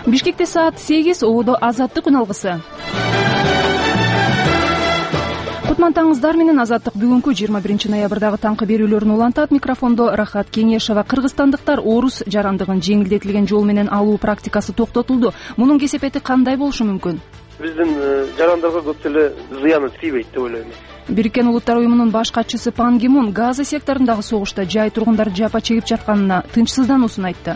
Бишкекте саат 8, Оодо Азаттык күн алгысы. Кутмантаңыздар менен Азаттык бүгүнкү 21 ноябрдагы таңкы берүүлөрүн улантат. Микрофондо Рахат Кеңешова. Кыргызстандыктар орус жарандыгын жеңилдетилген жол менен алуу практикасы токтотулду. Мунун кесепети кандай болушу мүмкүн? Биздин жарандарга көп деле зыяны тийбейт деп ойлойм. Бириккен Улуттар уюмунун баш катчысы Пан Ги Мун Газа секторундагы согушта жай тургундар жапа чегип жатканына тынчсыздануусун айтты.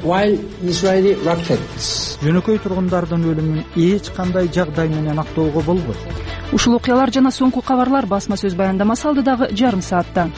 Жөнөкөй тургундардын өлүмүн эч кандай жагдай менен актоого болбойт. Ушул окуялар жана соңку кабарлар басма сөз баяндамасы алдыдагы жарым саатта.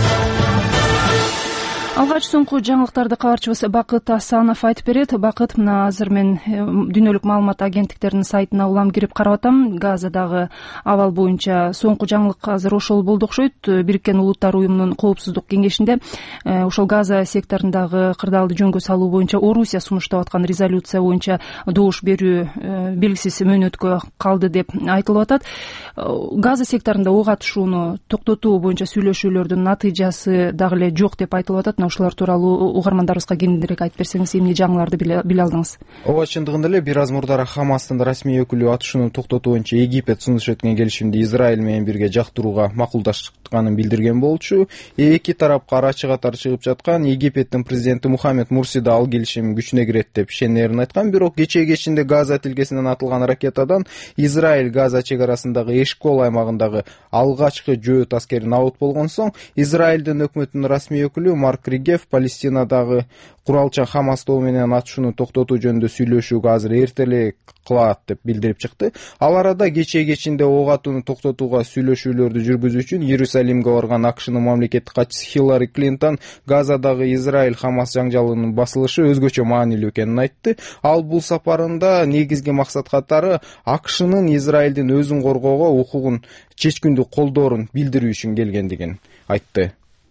Алгач соңку жаңылыктарды кабарчыбыз Бакыт Асанов айтып берет. Бакыт, мына азыр мен дүйнөлүк маалымат агенттиктеринин сайтына улам кирип карап атам. Газадагы абал боюнча соңку жаңылык азыр ошол болду окшойт. Бириккен Улуттар уюмунун коопсуздук кеңешинде ошол Газа секторундагы кырдаалды жөнгө салуу боюнча Орусия сунуштап аткан резолюция боюнча добуш берүү белгисиз мөөнөткө калды деп айтылып атат. Газа секторунда ок атышууну токтотуу боюнча сүйлөшүүлөрдүн натыйжасы дагы эле жок деп айтылып атат. Ушулар тууралуу угармандарыбызга кеңирээк айтып берсеңиз, эмне жаңыларды биле алдыңыз? Ооба, чындыгында эле бир аз мурдараак Хамастын расмий өкүлү атышууну токтотуу боюнча Египет сунуш эткен келишимди Израиль менен бирге жактырууга макулдашканын билдирген болчу. Эки тарапка арачы катары чыгып жаткан Египеттин президенти Мухаммед Мурси да ал келишим күчүнө кирет деп ишенерин айткан. Бирок кечээ кечинде Газа тилкесинен атылган ракетадан Израиль Газа чек арасындагы Эшкол аймагындагы алгачкы жөөт аскери набыт болгон соң Израилдин өкмөтүнүн расмий өкүлү Марк Ригеф Палестинадагы куралчан Хамас тобу менен атышууну токтотуу жөнүндө сүйлөшүүгө азыр эртелик кылат деп билдирип чыкты. Ал арада кечээ кечинде ок атууну токтотууга сүйлөшүүлөрдү жүргүзүү үчүн Иерусалимге барган АКШнын мамлекеттик катчысы Хиллари Клинтон Газадагы Израиль Хамас жаңжалынын басылышы өзгөчө маанилүү экенин айтты. Ал бул сапарында негизги максат катары АКШнын Израилдин өзүн коргоого укугун чечкиндүү колдоорун билдирүү үчүн келгендигин айтты.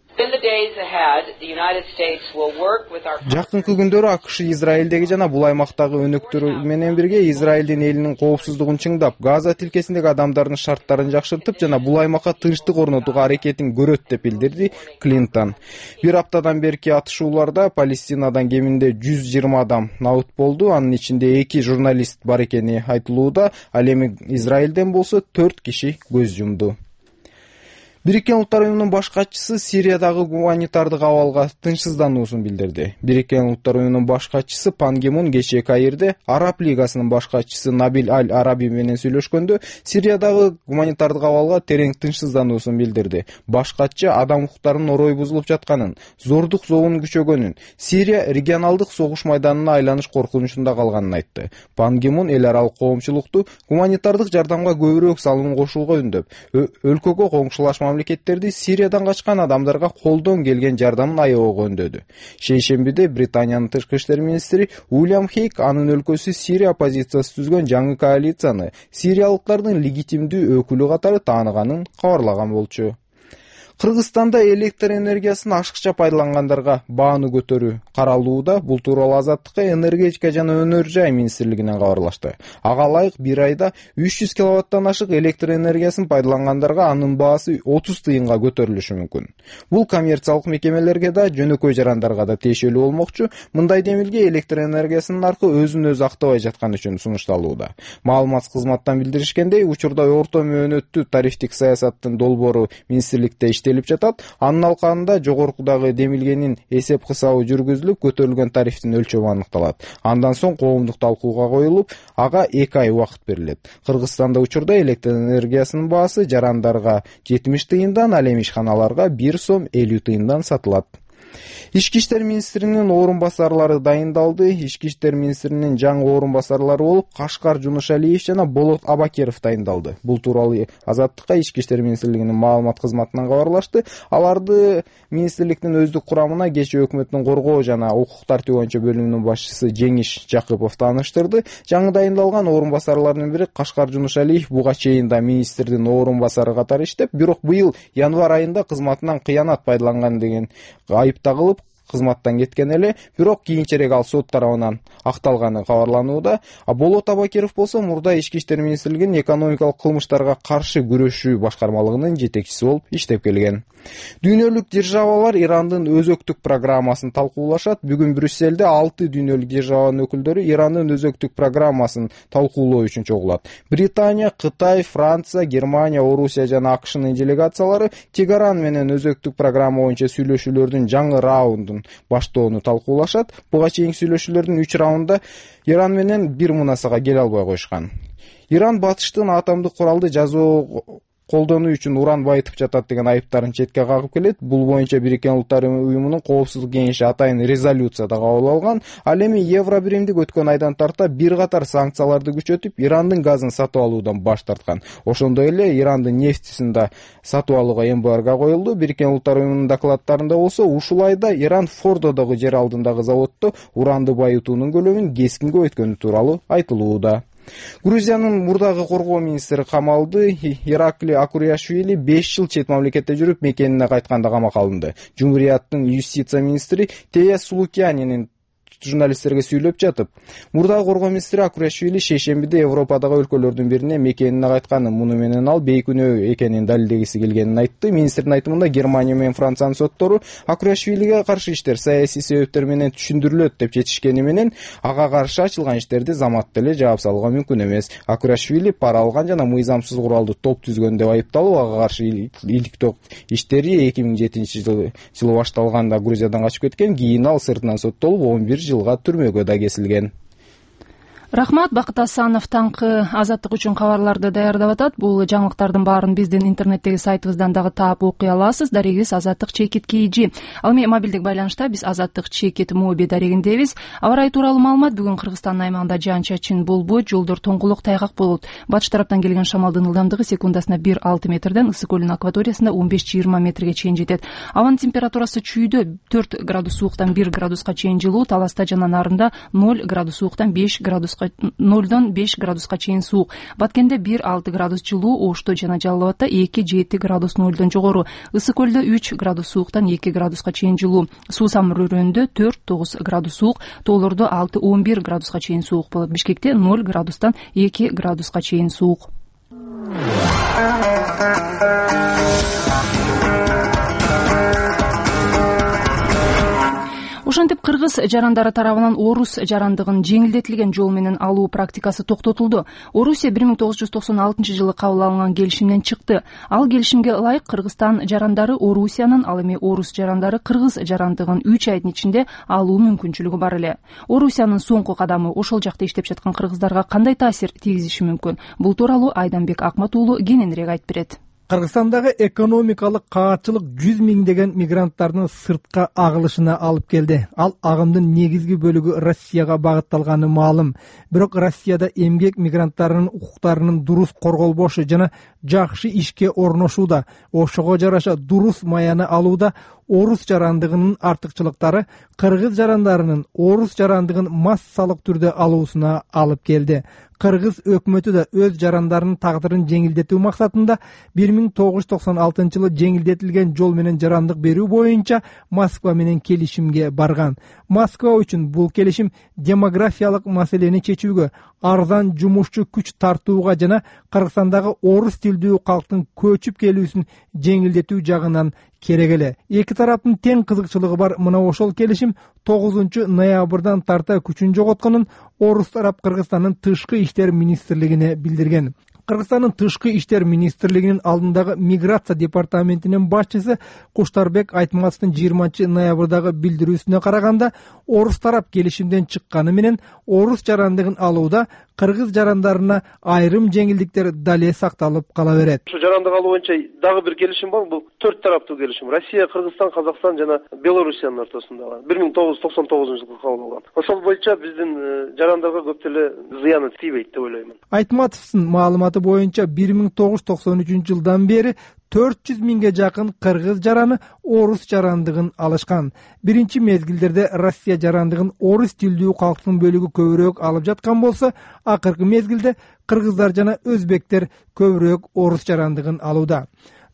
Жакынкы күндөрү АКШ Израилдеги жана бул аймактагы өнөктөрү менен бирге Израилдин элинин коопсуздугун чыңдап, Газа тилкесиндеги адамдардын шарттарын жакшыртып жана бул аймакка тынчтык орнотууга аракетин көрөт деп билдирди Клинтон. Бир аптадан берки атышууларда Палестинадан кеминде 120 адам набыт болду. Анын ичинде 2 журналист бар экени айтылууда. Ал эми Израилден болсо 4 киши көз жумду. Бириккен Улуттар уюмунун баш катчысы Сириядагы гуманитардык абалга тынчсыздануусун билдирди. Бириккен Улуттар уюмунун баш катчысы Пан Ги Мун кечээ Каирде Араб лигасынын баш катчысы Набил Аль-Араби менен сүйлөшкөндө Сириядагы гуманитардык абалга терең тынчсыздануусун билдирди. Баш катчы адам укуктарынын орой бузулуп жатканын, зордук зобунун күчөгөнүн, Сирия регионалдык согуш майданына айланыш коркунучунда калганын айтты. Пан Ги Мун эл аралык коомчулукту гуманитардык жардамга көбүрөөк салым кошууга үндөп, өлкөгө коңшулаш мамлекеттерди Сириядан качкан адамдарга колдон келген жардамын аябоого өндөдү. Шейшембиде Британиянын тышкы иштер министри Уильям Хейк анын өлкөсү Сирия оппозициясы түзгөн жаңы коалицияны сириялыктардын легитимдүү өкүлү катары тааныганын кабарлаган болчу. Кыргызстанда электр энергиясын ашыкча пайдалангандарга бааны көтөрүү каралууда. Бул тууралуу Азаттыкка энергетика жана өнөр жай министрлигинен кабарлашты. Ага ылайык бир айда 300 киловаттан ашык электр энергиясын пайдалангандарга анын баасы 30 тыйынга көтөрүлүшү мүмкүн. Бул коммерциялык мекемелерге да, жөнөкөй жарандарга да тиешелүү болмокчу. Мындай демилге электр энергиясынын наркы өзүн өзү актабай жаткан үчүн сунушталууда. Маалымат кызматтан билдиришкендей, учурда орто мөөнөттүү тарифтик саясаттын долбоору министрликте иштелип жатат. Анын алкагында жогоркудагы демилгенин эсеп кысабы жүргүзүлүп, көтөрүлгөн тарифтин өлчөмү аныкталат. Андан соң коомдук талкууга коюлуп, ага 2 ай убакыт берилет. Кыргызстанда учурда электр энергиясынын баасы жарандарга 70 тыйындан, ал эми ишканаларга 1 сом 50 тыйындан сатылат. Ички иштер министринин орун басарлары дайындалды. Ички иштер министринин жаңы орун басарлары болуп Кашкар Жунушалиев жана Болот Абакеров дайындалды. Бул тууралуу Азаттыкка ички иштер министрлигинин маалымат кызматынан кабарлашты. Аларды министрликтин өздүк курамына кечээ өкмөттүн коргоо жана укук тартиби боюнча бөлүмүнүн башчысы Жеңиш Жакыпов тааныштырды. Жаңы дайындалган орун басарлардын бири Кашкар Жунушалиев буга чейин да министрдин орун басары катары иштеп, бирок быйыл январь айында кызматынан кыянат пайдаланган деген айып тагылып, кызматтан кеткен эле, бирок кийинчерээк ал сот тарабынан акталганы кабарланууда. Болот Абакиров болсо мурда Ички иштер министрлигинин экономикалык кылмыштарга каршы күрөшүү башкармалыгынын жетекчиси болуп иштеп келген. Дүйнөлүк державалар Ирандын өзөктүк программасын талкуулашат. Бүгүн Брюсселде 6 дүйнөлүк державанын өкүлдөрү Ирандын өзөктүк программасын талкуулоо үчүн чогулат. Британия, Кытай, Франция, Германия, Орусия жана АКШнын делегациялары Тегеран менен өзөктүк программа боюнча сүйлөшүүлөрдүн жаңы раундун баштоону талкуулашат. Буга чейинки сүйлөшүүлөрдүн 3 раунда Иран менен бир мунасага келе албай коюшкан. Иран батыштын атомдук куралды жазуу колдонуу үчүн уран байытып жатат деген айыптарын четке кагып келет. Бул боюнча Бириккен Улуттар уюмунун Коопсуздук кеңеши атайын резолюцияда кабыл алган. Ал эми Евробиримдик өткөн айдан тарта бир катар санкцияларды күчөтүп, Ирандын газын сатып алуудан баш тарткан. Ошондой эле Ирандын нефтисин да сатып алууга эмбарго коюлду. Бириккен Улуттар уюмунун докладдарында болсо, ушул айда Иран Фордодогу жер алдындагы заводдо уранды байытуунун көлөмүн кескин көбөйткөнү тууралуу айтылууда. Грузиянын мурдагы коргоо министри камалды. Иракли Акуряшвили 5 жыл чет мамлекетте жүрүп, мекенине кайтканда камакка алынды. Жумурияттын юстиция министри Тея Сулукянинин журналисттерге сүйлөп жатып, мурдагы коргоо министри Акуряшвили шейшембиде Европадагы өлкөлөрдүн бирине мекенине кайтканын, муну менен ал бейкүнөө экенин далилдегиси келгенин айтты. Министрдин айтымында Германия менен Франциянын соттору Акуряшвилиге каршы иштер саясий себептер менен түшүндүрүлөт деп чечишкени менен ага каршы ачылган иштерди заматта эле жаап салууга мүмкүн эмес. Акуряшвили пара алган жана мыйзамсыз куралды топ түзгөн деп айыпталып, ага каршы иликтөө иштери 2007 жылы башталганда Грузиядан качып кеткен. Кийин ал сыртынан соттолуп 11 жылга түрмөгө да кесилген. Рахмат, Бакыт Асанов таңкы азаттык үчүн кабарларды даярдап атат. Бул жаңылыктардын баарын биздин интернеттеги сайтыбыздан дагы таап окуй аласыз. Дарегибиз Азаттык чекит KG. Ал эми мобилдик байланышта биз Азаттык чекит моби дарегиндебиз. Аба ырайы тууралуу маалымат: бүгүн Кыргызстандын аймагында жаан-чачын болбойт, жолдор тоңкулук тайгак болот. Батыш тараптан келген шамалдын ылдамдыгы секундасына 1,6 метрден Ысык көлүнүн акваториясында 15-20 метрге чейин жетет. Абанын температурасы чүйдө 4 градус сууктан 1 градуска чейин жылуу, Таласта жана Нарында 0 градус сууктан 5 градуска 0-дон 5 градуска чейин суук. Баткенде 1,6 градус жылуу, Ошто жана Жалал Абадта 2-7 градус 0-дон жогору. Ысык көлдө 3 градус сууктан 2 градуска чейин жылуу. Суу Самыр өрөөнүндө 4-9 градус суук, тоолордо 6-11 градуска чейин суук болот. Бишкекте 0 градустан 2 градуска чейин суук. Ошентип кыргыз жарандары тарабынан орус жарандыгын жеңилдетилген жол менен алуу практикасы токтотулду. Орусия 1996 жылы кабыл алынган келишимден чыкты. Ал келишимге ылайык Кыргызстан жарандары Орусиянын, ал эми орус жарандары кыргыз жарандыгын 3 айдын ичинде алуу мүмкүнчүлүгү бар эле. Орусиянын соңку кадамы ошол жакта иштеп жаткан кыргыздарга кандай таасир тийгизиши мүмкүн? Бул тууралуу Айданбек Акмат уулу кененирээк айтып берет. Кыргызстандагы экономикалык каатчылык 100 миңдеген мигранттардын сыртка агылышына алып келди. Ал агымдын негизги бөлүгү Россияга багытталганы маалым. Бирок Россияда эмгек мигранттарынын укуктарынын дурус корголбошу жана жакшы ишке орношууда, ошого жараша дурус маяны алууда орус жарандыгынын артыкчылыктары кыргыз жарандарынын орус жарандыгын массалык түрдө алуусуна алып келди. Кыргыз өкмөтү да өз жарандарынын тагдырын жеңилдетүү максатында 1996 жылы жеңилдетилген жол менен жарандык берүү боюнча Москва менен келишимге барган. Москва үчүн бул келишим демографиялык маселени чечүүгө, арзан жумушчу күч тартууга жана Кыргызстандагы орус тилдүү калктын көчүп келүүсүн жеңилдетүү жагынан керек эле. Эки тараптын тең кызыкчылыгы бар мына ошол келишим 9 ноябрдан тарта күчүн жоготконун орус тарап Кыргызстандын тышкы иштер министрлигине билдирген. Кыргызстандын тышкы иштер министрлигинин алдындагы миграция департаментинин башчысы Куштарбек Айтматовдун 20 ноябрдагы билдирүүсүнө караганда, орус тарап келишимден чыкканы менен орус жарандыгын алууда кыргыз жарандарына айрым жеңилдиктер дале сакталып кала берет. Ушу жарандык алуу боюнча дагы бир келишим бар. Бул 4 тараптуу келишим. Россия, Кыргызстан, Казакстан жана Белоруссиянын ортосунда 1999 жылы кабыл алган. Ошол боюнча биздин жарандарга көп деле зыяны тийбейт деп ойлоймун. Айтматовдун маалыматы боюнча 1993 жылдан бери 400 миңге жакын кыргыз жараны орус жарандыгын алышкан. Биринчи мезгилдерде Россия жарандыгын орус тилдүү калктын бөлүгү көбүрөөк алып жаткан болсо, акыркы мезгилде кыргыздар жана өзбектер көбүрөөк орус жарандыгын алууда.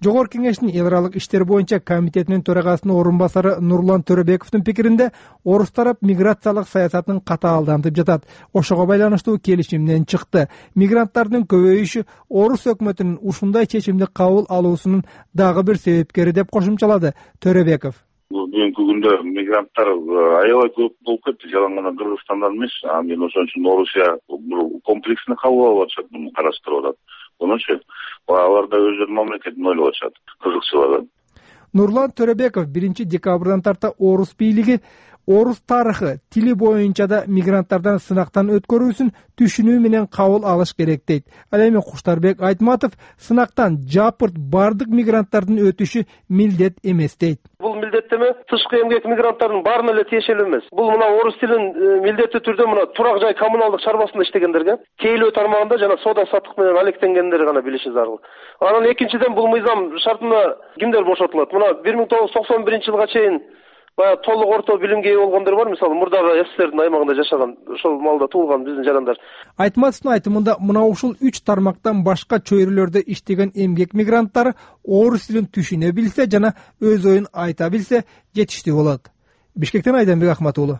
Жогорку Кеңештин эл аралык иштер боюнча комитетинин төрагасынын орун басары Нурлан Төрөбековдун пикиринде, орус тарап миграциялык саясатын катаалдантып жатат. Ошого байланыштуу келишимден чыкты. Мигранттардын көбөйүшү орус өкмөтүнүн ушундай чечимди кабыл алуусунун дагы бир себепкери деп кошумчалады Төрөбеков. Бүгүнкү күндө мигранттар аябай көп болуп кетти, жалаң гана Кыргызстандан эмес. Анан ошон үчүн Орусия комплексно кабыл алып атышат, муну караштырып атат. Оночу алар да өздөрүнүн мамлекетин ойлоп атышат, кызыкчылаган. Нурлан Төрөбеков 1 декабрдан тарта орус бийлиги орус тарыхы, тили боюнча да мигранттардан сынактан өткөрүүсүн түшүнүү менен кабыл алыш керек дейт. Ал эми Куштарбек Айтматов сынактан жапырт бардык мигранттардын өтүшү милдет эмес дейт. Бул милдеттеме тышкы эмгек мигранттардын баарына эле тиешелүү эмес. Бул мына орус тилин милдеттүү түрдө мына турак жай коммуналдык чарбасында иштегендерге, тейлөө тармагында жана соода саттык менен алектенгендер гана билиши зарыл. Анан экинчиден бул мыйзам шартына кимдер бошотулат? Мына 1991 жылга чейин баягы толук орто билимге ээ болгондор бар, мисалы мурдагы СССРдин аймагында жашаган, ошол маалда туулган биздин жарандар. Айтматовдун айтымында мына ушул 3 тармактан башка чөйрөлөрдө иштеген эмгек мигранттары орус тилин түшүнө билсе жана өз оюн айта билсе жетиштүү болот. Бишкектен Айданбек Ахматуулу.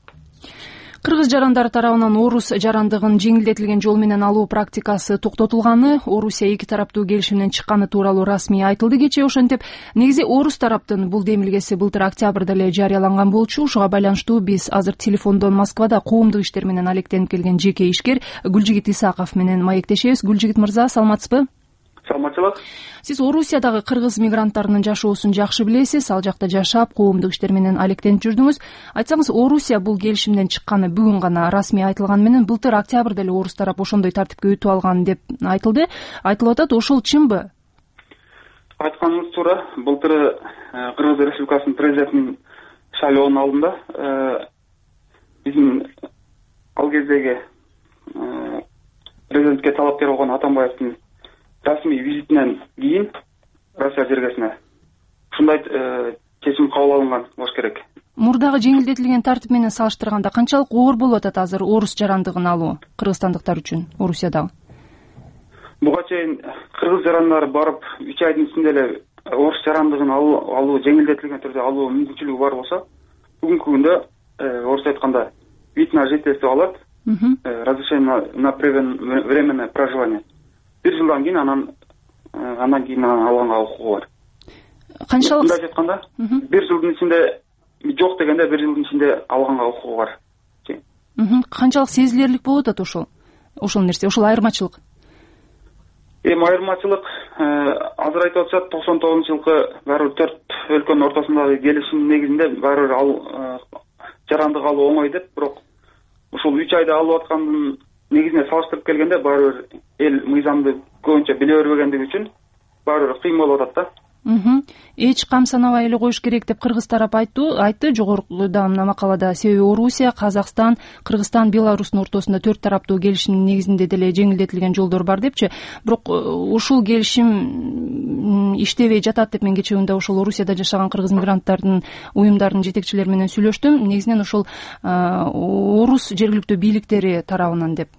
Кыргыз жарандары тарабынан орус жарандыгын жеңилдетилген жол менен алуу практикасы токтотулганы, Орусия эки тараптуу келишимден чыкканы тууралуу расмий айтылды кечээ. Ошентип, негизи орус тараптын бул демилгеси былтыр октябрда эле жарыяланган болчу. Ушуга байланыштуу биз азыр телефондон Москвада коомдук иштер менен алектенип келген жеке ишкер Гүлжигит Исаков менен маектешебиз. Гүлжигит мырза, саламатсызбы? Саламатчылык. Сиз Орусиядагы кыргыз мигранттарынын жашоосун жакшы билесиз, ал жакта жашап, коомдук иштер менен алектенип жүрдүңүз. Айтсаңыз, Орусия бул келишимден чыкканы бүгүн гана расмий айтылган менен былтыр октябрда эле орус тарап ошондой тартипке өтүп алган деп айтылды. Айтылып атат, ошол чынбы? Айтканыңыз туура. Былтыр Кыргыз Республикасынын президентинин шайлоонун алдында биздин ал кездеги президентке талапкер болгон Атамбаевдин расмий визитинен кийин Россия жергесине ушундай чечим кабыл алынган болуш керек. Мурдагы жеңилдетилген тартип менен салыштырганда канчалык оор болуп атат азыр орус жарандыгын алуу кыргызстандыктар үчүн Орусиядагы? Буга чейин кыргыз жарандары барып 3 айдын ичинде эле орус жарандыгын алуу жеңилдетилген түрдө алуу мүмкүнчүлүгү бар болсо, бүгүнкү күндө орусча айтканда вид на жительство алат, разрешение на временное проживание. 1 жылдан кийин андан кийин алганга укугу бар. Канчалык? Мындай айтканда, 1 жылдын ичинде жок дегенде 1 жылдын ичинде алганга укугу бар. Канчалык сезилерлик болуп атат ошол нерсе, ошол айырмачылык? Айырмачылык азыр айтып атышат, 99-жылкы баары 4 өлкөнүн ортосундагы келишим негизинде баары ал жарандык алуу оңой деп, бирок ушул 3 айда алып аткандын негизине салыштырып келгенде баары эл мыйзамды көбүнчө биле бербегендиги үчүн баары кыйын болуп атат да. Эч кам санабай эле коюш керек деп кыргыз тарап айтты жогоруда мына макалада. Себеби Орусия, Казакстан, Кыргызстан, Беларустун ортосунда 4 тараптуу келишимдин негизинде деле жеңилдетилген жолдор бар депчи. Бирок ушул келишим иштебей жатат деп мен кечээ күндө ошол Орусияда жашаган кыргыз мигранттардын уюмдарынын жетекчилери менен сүйлөштүм. Негизинен ошол орус жергиликтүү бийликтери тарабынан деп.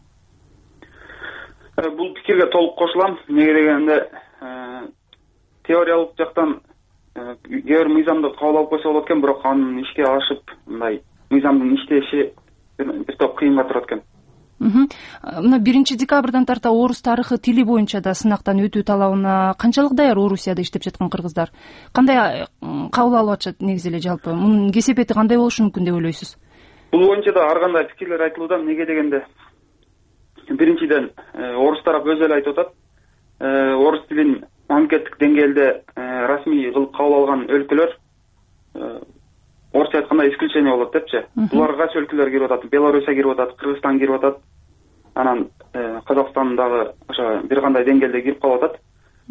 Бул пикирге толук кошулам. Неге дегенде теориялык жактан кээ бир мыйзамды кабыл алып койсо болот экен, бирок анын ишке ашып мындай мыйзамдын иштеши бир топ кыйынга турат экен. Мына 1 декабрдан тарта орус тарыхы, тили боюнча да сынактан өтүү талабына канчалык даяр Орусияда иштеп жаткан кыргыздар? Кандай кабыл алып атышат негизи эле жалпы? Мунун кесепети кандай болушу мүмкүн деп ойлойсуз? Бул боюнча да ар кандай пикирлер айтылууда. Неге дегенде, биринчиден орус тарап өзү эле айтып атат, орус тилин мамлекеттик деңгээлде расмий кылып кабыл алган өлкөлөр орусча айтканда исключение болот депчи. Буларга кайсы өлкөлөр кирип атат? Белоруссия кирип атат, Кыргызстан кирип атат. Анан Казакстан дагы ошо бир кандай деңгээлде кирип калып атат.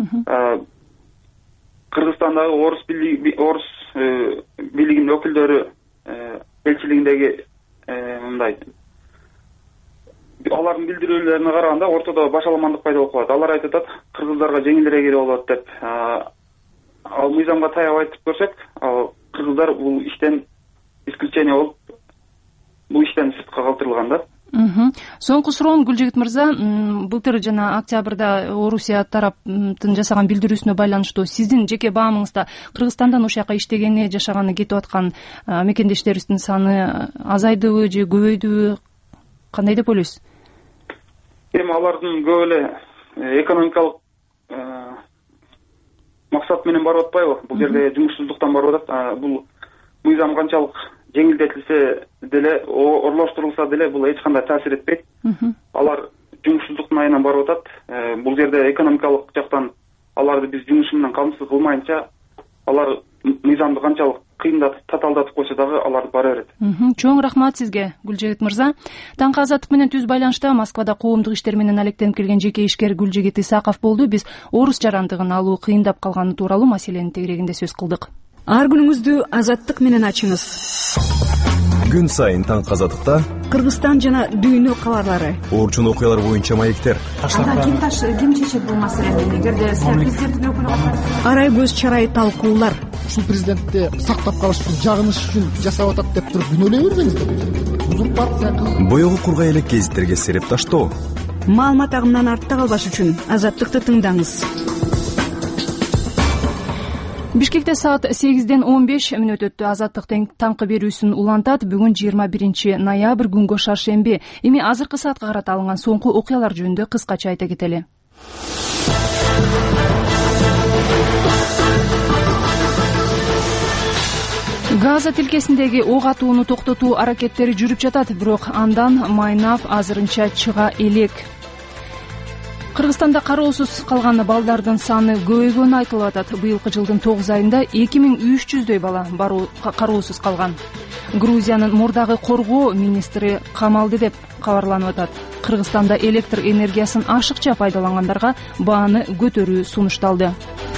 Кыргызстандагы орус бийлигинин өкүлдөрү элчилигиндеги мындай алардын билдирүүлөрүнө караганда ортодо башаламандык пайда болуп калат. Алар айтып атат, кыргыздарга жеңилирээк кирип болот деп. Ал мыйзамга таяп айтып көрсөк, ал кыргыздар бул иштен исключение болуп, бул иштен сыртка калтырылган да. Соңку суроом Гүлжигит мырза, былтыр жана октябрда Орусия тараптын жасаган билдирүүсүнө байланыштуу сиздин жеке баамыңызда Кыргызстандан ошол жака иштегени, жашаганы, кетип аткан мекендештерибиздин саны азайдыбы же көбөйдүбү, кандай деп ойлойсуз? Эми алардын көп эле экономикалык максат менен барып атпайбы? Бул жерде жумушсуздуктан барып атат. Бул мыйзам канчалык жеңилдетилсе деле, оролоштурулса деле бул эч кандай таасир этпейт. Алар жумушсуздуктун айынан барып атат. Бул жерде экономикалык жактан аларды биз жумуш менен камсыз кылмайынча, алар мыйзамды канчалык кыйындатып, татаалдатып койсо дагы алар бара берет. Чоң рахмат сизге, Гүлжигит мырза. Таңкы азаттык менен түз байланышта Москвада коомдук иштер менен алектенип келген жеке ишкер Гүлжигит Исаков болду. Биз орус жарандыгын алуу кыйындап калганы тууралуу маселенин тегерегинде сөз кылдык. Ар күнүңүздү азаттык менен ачыңыз. Күн сайын таңкы азаттыкта Кыргызстан жана дүйнө кабарлары, орчун окуялар боюнча маектер. Ким чечет бул маселени? Эгерде президенттин өкүлү арай көз чарай талкуулар. Ушул президентти сактап калыш үчүн, жагыныш үчүн жасап атат деп туруп күнөөлөй бербеңиздер. Узурпация Боёгу кургай элек гезиттерге сереп таштоо. Маалымат агымынан артта калбаш үчүн азаттыкты тыңдаңыз. Бишкекте саат 8:15 өтөттү. Азаттыктын таңкы берүүсүн улантат. Бүгүн 21 ноябрь күнгө шаршемби. Эми азыркы саатка карата алынган соңку окуялар жөнүндө кыскача айта кетели. Газа тилкесиндеги ок атууну токтотуу аракеттери жүрүп жатат, бирок андан майнап азырынча чыга элек. Кыргызстанда кароосуз калган балдардын саны көбөйгөнү айтылып атат. Быйылкы жылдын 9 айында 2300дөй бала кароосуз калган. Грузиянын мурдагы коргоо министри камалды деп кабарланып атат. Кыргызстанда электр энергиясын ашыкча пайдалангандарга бааны көтөрүү сунушталды.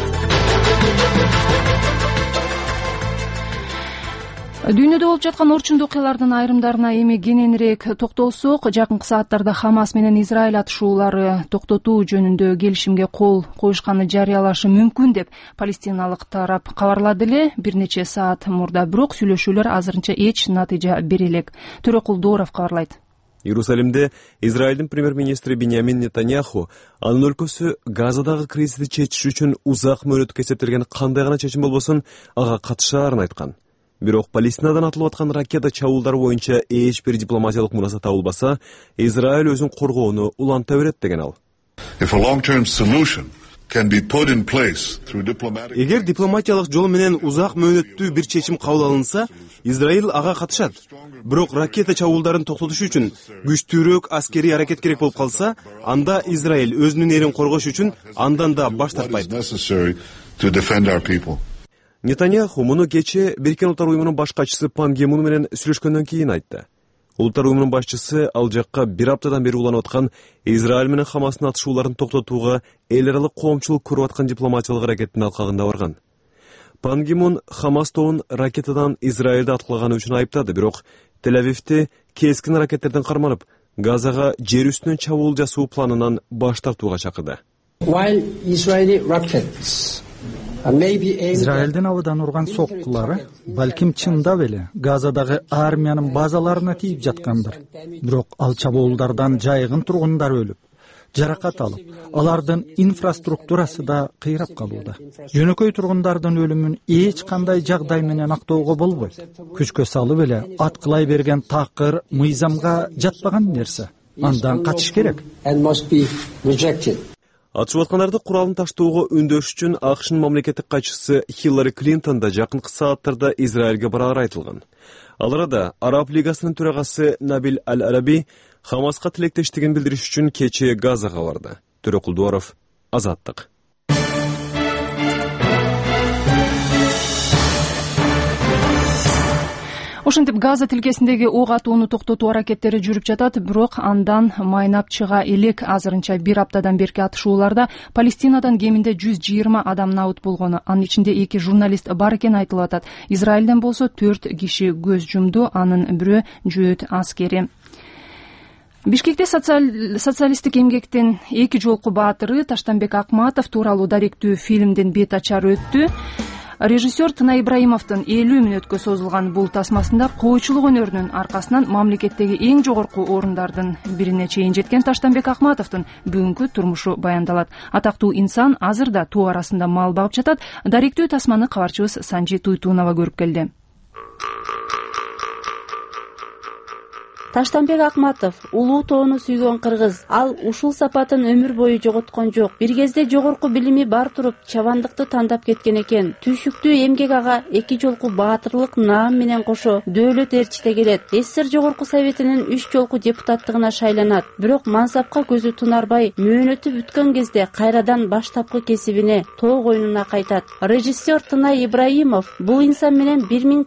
Дүйнөдө болуп жаткан орчундуу окуялардын айрымдарына эми кененирээк токтолсок, жакынкы сааттарда Хамас менен Израиль атышуулары токтотуу жөнүндө келишимге кол коюшканы жарыялашы мүмкүн деп палестиналык тарап кабарлады эле бир нече саат мурда. Бирок сүйлөшүүлөр азырынча эч натыйжа бере элек. Төрөкул Дооров кабарлайт. Иерусалимде Израилдин премьер-министри Биньямин Нетаньяху анын өлкөсү Газадагы кризисти чечиш үчүн узак мөөнөткө эсептелген кандай гана чечим болбосун ага катышаарын айткан. Бирок Палестинадан атылып аткан ракета чабуулдары боюнча эч бир дипломатиялык мураса табылбаса, Израиль өзүн коргоону уланта берет деген ал. Эгер дипломатиялык жол менен узак мөөнөттүү бир чечим кабыл алынса, Израиль ага катышат. Бирок ракета чабуулдарын токтотуш үчүн күчтүүрөөк аскерий аракет керек болуп калса, анда Израиль өзүнүн элин коргош үчүн андан да баш тартпайт. Нетаньяху муну кечээ Бириккен Улуттар уюмунун баш катчысы Пан Ги Мун менен сүйлөшкөндөн кийин айтты. Улуттар уюмунун башчысы ал жакка бир аптадан бери уланып аткан Израиль менен Хамастын атышууларын токтотууга эл аралык коомчулук көрүп аткан дипломатиялык аракеттин алкагында барган. Пан Ги Мун Хамас тобун ракетадан Израилди аткылаганы үчүн айыптады, бирок Тель-Авивде кескин аракеттерден карманып, Газага жер үстүнөн чабуул жасоо планынан баш тартууга чакырды. Израилдин абыдан урган соккулары балким чындап эле Газадагы армиянын базаларына тийип жаткандыр. Бирок ал чабуулдардан жайгын тургундар өлүп, жаракат алып, алардын инфраструктурасы да кыйрап калууда. Жөнөкөй тургундардын өлүмүн эч кандай жагдай менен актоого болбойт. Күчкө салып эле аткылай берген такыр мыйзамга жатпаган нерсе. Андан качыш керек. Атышып аткандарды куралын таштоого үндөш үчүн АКШнын мамлекеттик катчысы Хиллари Клинтон да жакынкы сааттарда Израилге барары айтылган. Ал арада Араб лигасынын төрагасы Набил Аль-Араби Хамаска тилектештигин билдириш үчүн кечээ Газага барды. Төрөкул Дуаров, Азаттык. Ошентип Газа тилкесиндеги ок атууну токтотуу аракеттери жүрүп жатат, бирок андан майнап чыга элек. Азырынча бир аптадан берки атышууларда Палестинадан кеминде 120 адам набыт болгону, анын ичинде 2 журналист бар экени айтылып атат. Израилден болсо 4 киши көз жумду, анын бирөө жөөт аскери. Бишкекте социалисттик эмгектин 2 жолку баатыры Таштанбек Акматов тууралуу даректүү фильмдин бет ачары өттү. Режиссер Тынай Ибраимовдун 50 мүнөткө созулган бул тасмасында койчулук өнөрүнүн аркасынан мамлекеттеги эң жогорку орундардын бирине чейин жеткен Таштанбек Акматовдун бүгүнкү турмушу баяндалат. Атактуу инсан азыр да туу арасында мал багып жатат. Даректүү тасманы кабарчыбыз Санжи Туйтунова көрүп келди. Таштанбек Акматов улуу тоону сүйгөн кыргыз. Ал ушул сапатын өмүр бою жоготкон жок. Бир кезде жогорку билими бар туруп чабандыкты тандап кеткен экен. Түйшүктүү эмгек ага эки жолку баатырлык наам менен кошо дөөлөт ээрчите келет. СССР жогорку советинин 3 жолку депутаттыгына шайланат. Бирок мансапка көзү тунарбай, мөөнөтү бүткөн кезде кайрадан баштапкы кесибине, тоо коюнуна кайтат. Режиссер Тынай Ибраимов бул инсан менен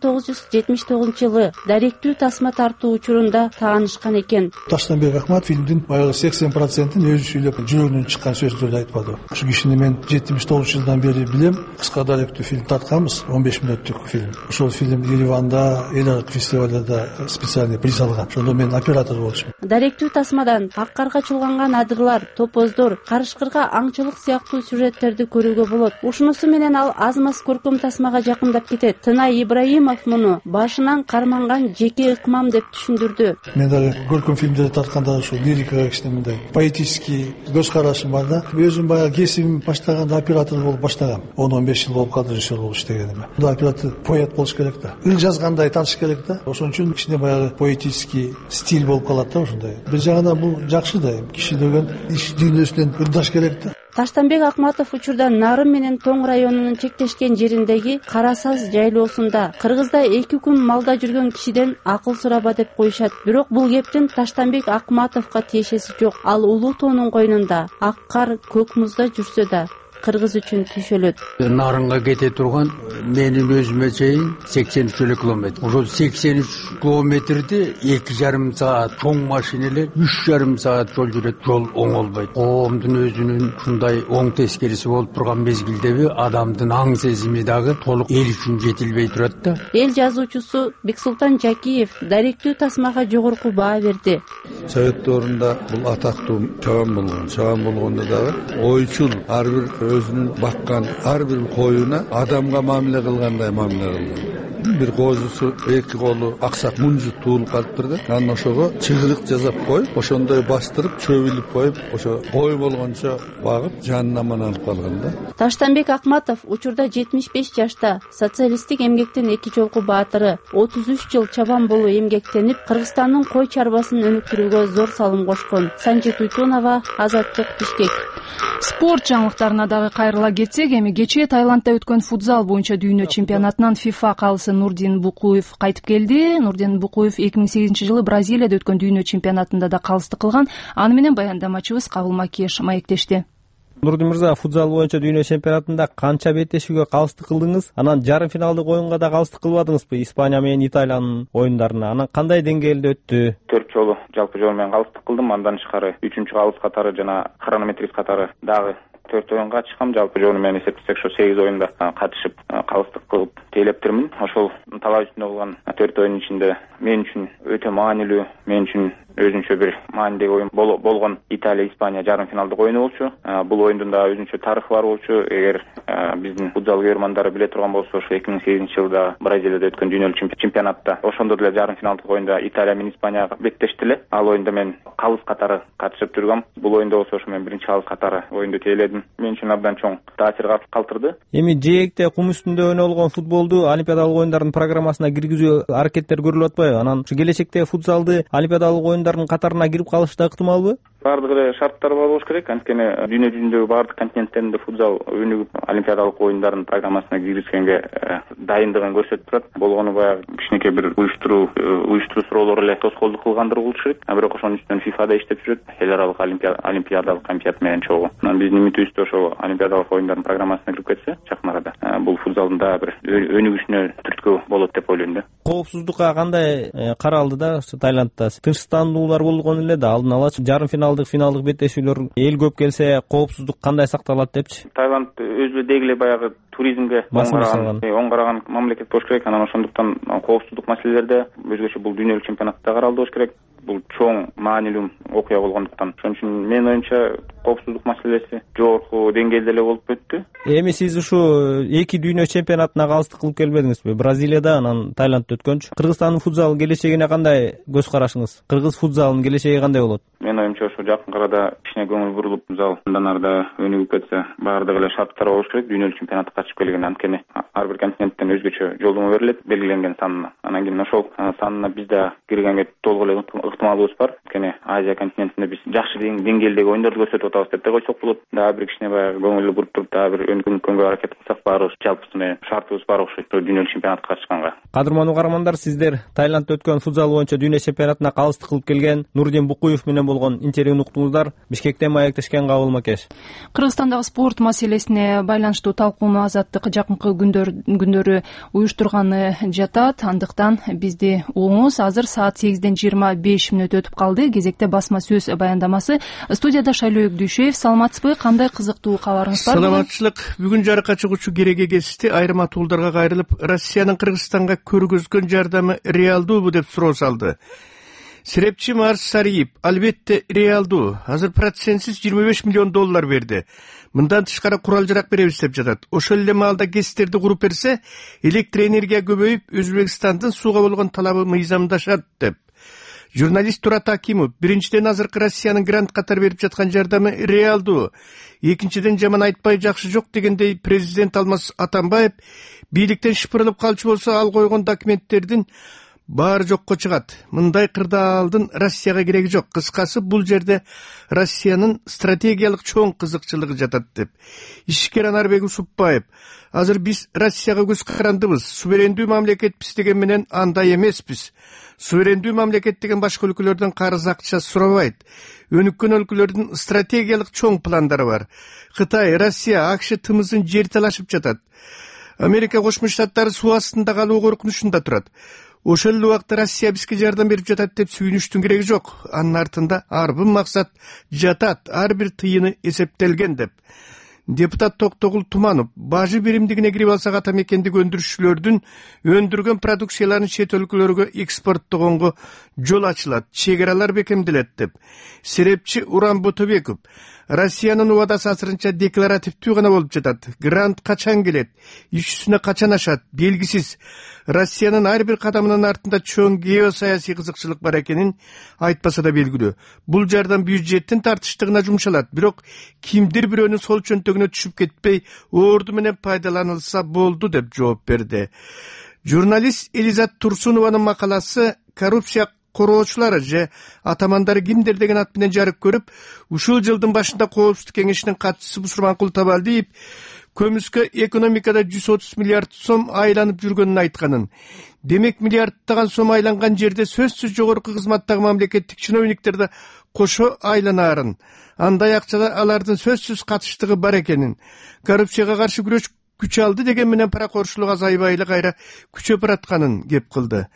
1979-жылы даректүү тасма тартуу учурунда таанышкан экен. Таштанбек Акматов фильмдин баягы 80%-ин өзү сүйлөп, жүрөгүнөн чыккан сөздөрдү айтпады. Ушу кишини мен 79 жылдан бери билем. Кыска даректүү фильм тартканбыз, 15 мүнөттүк фильм. Ошол фильм Ереванда, эл аралык фестивалдарда специальный приз алган. Ошондо мен оператор болчумун. Даректүү тасмадан ак карга чулганган адырлар, топоздор, карышкырга аңчылык сыяктуу сюжеттерди көрүүгө болот. Ушунусу менен ал аз-маз көркөм тасмага жакындап кетет. Тынай Ибраимов муну башынан карманган жеке ыкмам деп түшүндүрдү. Мен дагы көркөм фильмдерди тартканда ушул лирикага кичине мындай поэтический көз карашым бар да. Өзүм баягы кесибим баштаганда оператор болуп баштагам. 10-15 жыл болуп калды режиссер болуп иштегениме. Мында оператор поэт болуш керек да. Ыл жазгандай тартыш керек да. Ошон үчүн кичине баягы поэтический стиль болуп калат да ушундай. Бир жагынан бул жакшы да. Киши деген иш дүйнөсүнөн ырдаш керек да. Таштанбек Акматов учурда Нарын менен Тоң районунун чектешкен жериндеги Карасаз жайлоосунда кыргызда 2 күн малда жүргөн кишиден акыл сураба деп коюшат. Бирок бул кептин Таштанбек Акматовго тиешеси жок. Ал улуу тоонун койнунда ак кар көк музда жүрсө да кыргыз үчүн түшөлөт. Нарынга кете турган менин өзүмө чейин 83 километр. Ошол 83 километрди 2,5 саат чоң машиналар 3,5 саат жол жүрөт. Жол оңолбойт. Коомдун өзүнүн ушундай оң тескериси болуп турган мезгилдеби адамдын аң сезими дагы толук эл үчүн жетилбей турат да. Эл жазуучусу Бексултан Жакиев даректүү тасмага жогорку баа берди. Совет доорунда бул атактуу чабан болгон. Чабан болгондо дагы ойчул ар бир өзүнүн баккан ар бир коюна адамга мамиле кылгандай мамиле кылган. Бир козусу эки колу аксак мунжу туулуп калыптыр да. Анан ошого чыгырык жасап коюп, ошондой бастырып, чөбүлүп коюп, ошо кой болгончо багып, жанына аман алып калган да. Таштанбек Акматов учурда 75 жашта, социалисттик эмгектин эки жолку баатыры, 33 жыл чабан болуу эмгектенип, Кыргызстандын кой чарбасын өнүктүрүүгө зор салым кошкон. Санжи Туйтунова, Азаттык, Бишкек. Спорт жаңылыктарына дагы кайрыла кетсек, эми кечээ Таиландда өткөн футзал боюнча дүйнө чемпионатынан FIFA калысы Нурдин Букуев кайтып келди. Нурдин Букуев 2008-жылы Бразилияда өткөн дүйнө чемпионатында да калыстык кылган. Аны менен баяндамачыбыз Кабыл Макеш маектешти. Нурдин мырза, футзал боюнча дүйнө чемпионатында канча беттешүүгө калыстык кылдыңыз? Анан жарым финалдык оюнга да калыстык кылбадыңызбы? Испания менен Италиянын оюндарына. Анан кандай деңгээлде өттү? 4 жолу жалпы жол менен калыстык кылдым. Андан тышкары 3-чү калыс катары жана хронометрист катары дагы 4 оюнга чыккам. Жалпы жолу менен эсептесек ошо 8 оюнда катышып калыстык кылып тейлептирмин. Ошол талаа үстүндө кылган 4 оюнун ичинде мен үчүн өтө маанилүү, мен үчүн өзүнчө бир маанидеги оюн болгон Италия Испания жарым финалдык оюну болчу. Бул оюндун да өзүнчө тарыхы бар болчу. Эгер биздин футзал көрөрмандары биле турган болсо, ошо 2008-жылда Бразилияда өткөн дүйнөлүк чемпионатта ошондо деле жарым финалдык оюнда Италия менен Испанияга беттештиле. Ал оюнда мен калыс катары катышып жүргөм. Бул оюнда болсо ошо мен биринчи калыс катары оюнду тейледим. Мен үчүн абдан чоң таасир калтырды. Эми жээкте кум үстүндө ойнолгон футболду олимпиадалык оюндардын программасына киргизүү аракеттер көрүлүп атпайбы? Анан келечекте футзалды олимпиадалык оюндардын катарына кирип калышы да ыктымалбы? Бардык эле шарттары бар болуш керек. Анткени дүйнө жүзүндөгү бардык континенттеринде футзал өнүгүп, олимпиадалык оюндардын программасына киргизгенге дайындыгын көрсөтүп турат. Болгону баягы кичинекей бир уюштуруу суроолор эле тоскоолдук кылгандыр болуш керек. Бирок ошонун үстүнөн FIFA-да иштеп жүрөт. Эл аралык олимпиадалык комитет менен чогуу. Анан биздин үмүтүбүз ошол олимпиадалык оюндардын программасына кирип кетсе, жакын арада бул футзалдын да бир өнүгүшүнө түрткү болот деп ойлойм да. Коопсуздукка кандай каралды да Таиландда? Тынчтандуулар болгон эле да, алдын ала жарым финалдык беттешүүлөр эл көп келсе коопсуздук кандай сакталат депчи? Таиланд өзү деги эле баягы туризмге оң караган мамлекет болуш керек. Анан ошондуктан коопсуздук маселелерде өзгөчө бул дүйнөлүк чемпионатта каралды болуш керек. Бул чоң маанилүү окуя болгондуктан. Ошон үчүн менин оюмча коопсуздук маселеси жогорку деңгээлде эле болуп өттү. Эми сиз ушу эки дүйнө чемпионатына калыстык кылып келбедиңизби? Бразилияда, анан Таиландда өткөнчү. Кыргызстандын футзал келечегине кандай көз карашыңыз? Кыргыз футзалынын келечеги кандай болот? Менин оюмча ошо жакын арада кичине көңүл бурулуп, зал андан арда өнүгүп кетсе, баардыгы эле шарттар болуш керек. Дүйнөлүк чемпионатка катышып келген, анткени ар бир континенттен өзгөчө жолдомо берилет белгиленген санына. Анан кийин ошол санына биз да киргенге толук эле ыктымалыбыз бар. Анткени Азия континентинде биз жакшы деңгээлдеги оюндарды көрсөтүп атабыз деп да койсок болот. Дагы бир кичине баягы көңүлү буруп туруп, дагы бир өнүккөнгө аракет кылсак, баарыбыз жалпысы менен шартыбыз бар окшойт дүйнөлүк чемпионатка катышканга. Кадырман угармандар, сиздер Таиландда өткөн футзал боюнча дүйнө чемпионатына калыстык кылып келген Нурдин Букуев менен болгон интервьюну уктуңуздар. Бишкектен маектешкен Кабыл Макеш. Кыргызстандагы спорт маселесине байланыштуу талкууну Азаттык жакынкы күндөрү уюштурганы жатат. Андыктан бизди угуңуз. Азыр саат 8:25 өтүп калды. Кезекте басма сөз баяндамасы. Студияда Шайлоо Өкдүшев. Саламатсызбы? Кандай кызыктуу кабарыңыз бар? Саламатчылык. Бүгүн жарыкка чыгуучу кереге кести айрым атуулдарга кайрылып, Россиянын Кыргызстанга көргөзгөн жардамы реалдуубу деп суроо салды. Серепчи Марс Сариев, албетте реалдуу. Азыр процентсиз $25 миллион берди. Мындан тышкары курал-жарак беребиз деп жатат. Ошол эле маалда кестерди куруп берсе, электр энергия көбөйүп, Өзбекстандын сууга болгон талабы мыйзамдашат деп. Журналист Турат Акимов, биринчиден азыркы Россиянын грант катары берип жаткан жардамы реалдуу. Экинчиден жаман айтпай жакшы жок дегендей президент Алмаз Атамбаев бийликтен шыпырылып калчу болсо, ал койгон документтердин баары жокко чыгат. Мындай кырдаалдын Россияга кереги жок. Кыскасы, бул жерде Россиянын стратегиялык чоң кызыкчылыгы жатат деп. Ишкер Анарбек Усупбаев, азыр биз Россияга көз карандыбыз. Суверендүү мамлекетпиз деген менен андай эмеспиз. Суверендүү мамлекет деген башка өлкөлөрдөн карыз акча сурабайт. Өнүккөн өлкөлөрдүн стратегиялык чоң пландары бар. Кытай, Россия, АКШ тымызын жер талашып жатат. Америка Кошмо Штаттары суу астында калуу коркунучунда турат. Ошол эле убакта Россия бизге жардам берип жатат деп сүйүнүштүн кереги жок. Анын артында ар бир максат жатат, ар бир тыйыны эсептелген деп. Депутат Токтогул Туманов, бажы биримдигине кирип алсак ата мекендик өндүрүшчүлөрдүн өндүргөн продукцияларын чет өлкөлөргө экспорттогонго жол ачылат, чек аралар бекемделет деп. Серепчи Уран Ботобеков, Россиянын убадасы азырынча декларативдүү гана болуп жатат. Грант качан келет, иш жүзүнө качан ашат, белгисиз. Россиянын ар бир кадамынын артында чоң геосаясий кызыкчылык бар экенин айтпаса да белгилүү. Бул жардам бюджеттин тартыштыгына жумшалат, бирок кимдир бирөөнүн сол чөнтөгүнө түшүп кетпей, орду менен пайдаланылса болду деп жооп берди. Журналист Элизат Турсунованын макаласы коррупция короочулары же атамандары кимдер деген ат менен жарык көрүп, ушул жылдын башында Коопсуздук кеңешинин катчысы Бусурманкул Табалдиев көмүскө экономикада 130 миллиард сом айланып жүргөнүн айтканын. Демек, миллиардтаган сом айланган жерде сөзсүз жогорку кызматтагы мамлекеттик чиновниктерди кошо айланаарын, андай акчада алардын сөзсүз катыштыгы бар экенин, коррупцияга каршы күрөш күч алды деген менен паракорчулук азайбайлы кайра күчөп баратканын кеп кылды.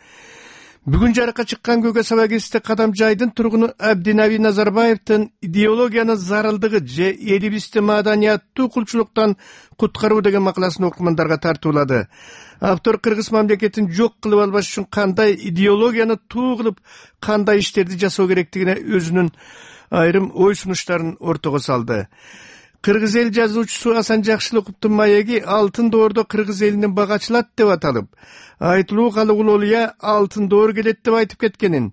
Бүгүн жарыкка чыккан Көкө Саба кесте Кадам жайдын тургуну Абдинаби Назарбаевдин идеологиянын зарылдыгы же элибизди маданияттуу кулчулуктан куткаруу деген макаласын окумандарга тартуулады. Автор кыргыз мамлекетин жок кылып албаш үчүн кандай идеологияны туу кылып, кандай иштерди жасоо керектигине өзүнүн айрым ой сунуштарын ортого салды. Кыргыз эл жазуучусу Асан Жакшылыковдун маеги Алтын доордо кыргыз элинин бага ачылат деп аталып, Айтылуу Калыгулолуя алтын доор келет деп айтып кеткенин,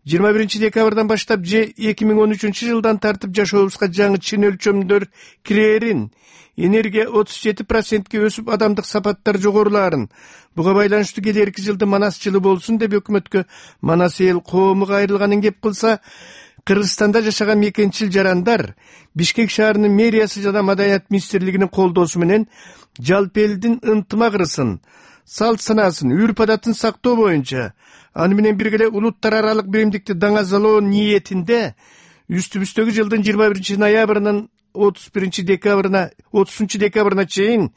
21 декабрдан баштап же 2013 жылдан тартып жашообузга жаңы чин өлчөмдөр кирээрин, энергия 37%ке өсүп адамдык сапаттар жогорулаарын, буга байланыштуу келерки жылды Манас жылы болсун деп өкмөткө Манас эл коому кайрылганын кеп кылса, Кыргызстанда жашаган мекенчил жарандар Бишкек шаарынын мэриясы жана Маданият министрлигинин колдоосу менен жалпы элдин ынтымак ырысын, салт санаасын, үрп адатын сактоо боюнча, аны менен бирге эле улуттар аралык биримдикти даңазалоо ниетинде үстүбүздөгү жылдын 21 ноябрынан 30 декабрына чейин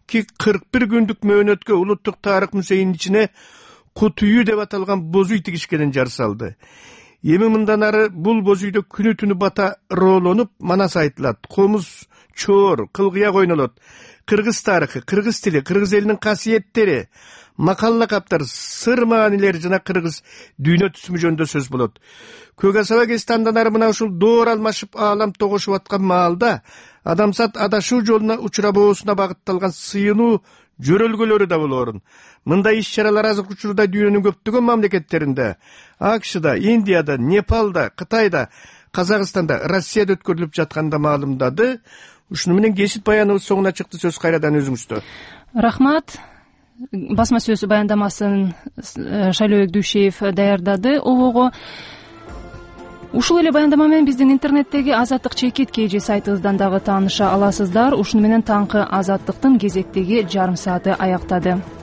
41 күндүк мөөнөткө Улуттук тарых музейинин ичине кут үйү деп аталган боз үй тигишкенин жар салды. Эми мындан ары бул боз үйдө күнү түнү бата роолонуп манас айтылат, комуз чоор, кылгыяк ойнолот. Кыргыз тарыхы, кыргыз тили, кыргыз элинин касиеттери, макал лакаптар, сыр маанилери жана кыргыз дүйнө түсүмү жөнүндө сөз болот. Көк асаба кести андан ары мына ушул доор алмашып аалам тогошуп аткан маалда адамзат адашуу жолуна учурабоосуна багытталган сыйынуу жөрөлгөлөрү да болоорун. Мындай иш-чаралар азыркы учурда дүйнөнүн көптөгөн мамлекеттеринде, АКШда, Индияда, Непалда, Кытайда, Казакстанда, Россияда өткөрүлүп жатканда маалымдады. Ушуну менен кесип баяныбыз соңуна чыкты. Сөз кайрадан өзүңүздө. Рахмат. Басма сөз баяндамасын Шайлообек Дүйшеев даярдады. Обого ушул эле баяндама менен биздин интернеттеги Азаттык чекит KG сайтыбыздан дагы тааныша аласыздар. Ушуну менен таңкы Азаттыктын кезектеги жарым сааты аяктады.